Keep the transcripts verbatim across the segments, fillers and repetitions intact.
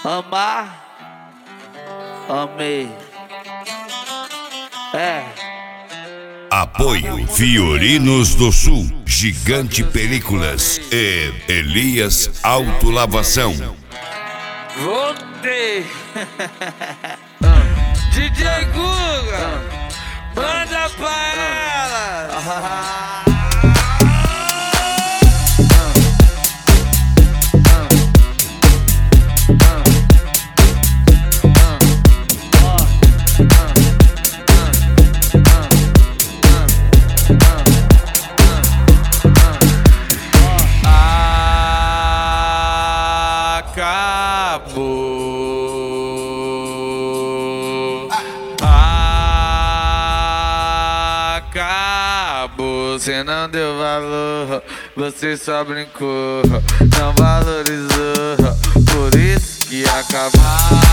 Amar, amei. É. Apoio Fiorinos do Sul, Gigante Películas e Elias Autolavação. Voltei. D J Guga, manda pra ela. Acabou, acabou. Você não deu valor, você só brincou, não valorizou, por isso que acabou.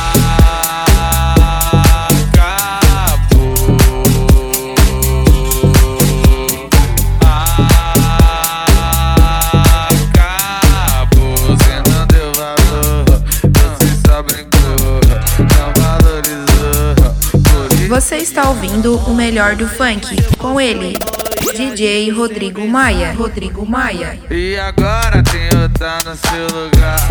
Você está ouvindo o melhor do funk com ele, D J Rodrigo Maia. Rodrigo Maia. E agora tenho tá no seu lugar.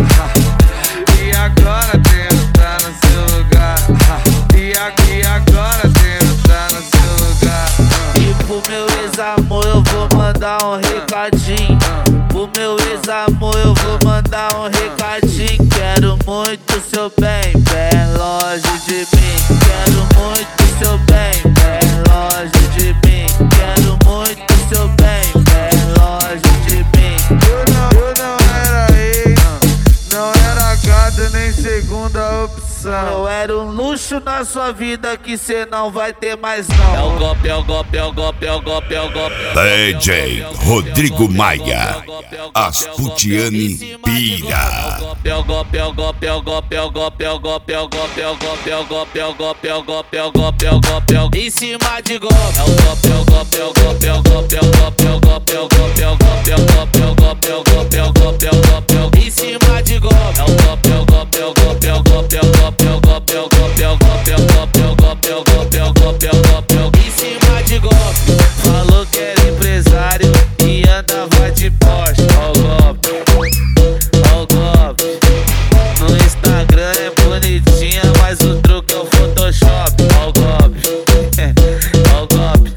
E agora tenho tá no seu lugar. E aqui agora tenho tá no seu lugar. E pro meu ex-amor eu vou mandar um recadinho. Pro meu ex-amor eu vou mandar um recadinho. Quero muito seu bem, bem longe de mim. Quero muito seu bem, bem longe de mim. Quero muito seu bem, bem longe de mim. Eu não, eu não era ex, não era gado nem segunda opção. Eu era um luxo na sua vida que cê não vai ter mais não. É o golpe, é o golpe, é o golpe, é o golpe, é o golpe. D J Rodrigo Maia, Asputiane Pira. É o golpe, é o golpe, é o golpe, é o golpe, é o golpe, é o golpe, é o golpe, é o golpe, é o golpe, é o golpe, é o golpe, é o golpe, é o golpe. Em cima de golpe. É o golpe, é o golpe, é o golpe, é o golpe, é o golpe, é o golpe, é o golpe, é o golpe, é o golpe, é o golpe, é o golpe, é o golpe, é o golpe, é o golpe. Em cima de golpe. É o golpe, é o golpe, é o golpe, é o golpe, é o golpe, é o golpe, é o golpe, é o golpe, é o golpe, é o golpe, é o golpe, é o golpe, é o golpe, é o golpe. Em cima de golpe. Falou que era empresário e andava de Porsche. Ó o golpe, ó o golpe. No Instagram é bonitinha, mas o truque é o Photoshop. Ó o golpe, ó o golpe.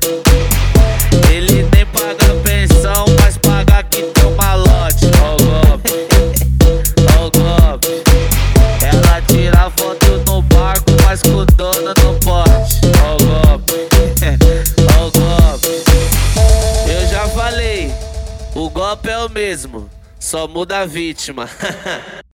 Ele nem paga pensão, mas paga que tem um malote. Ó o golpe, ó o golpe. Ela tira foto no barco, mas com o dono no pote. Ó o golpe, ó o golpe. Eu já falei, o golpe é o mesmo, só muda a vítima.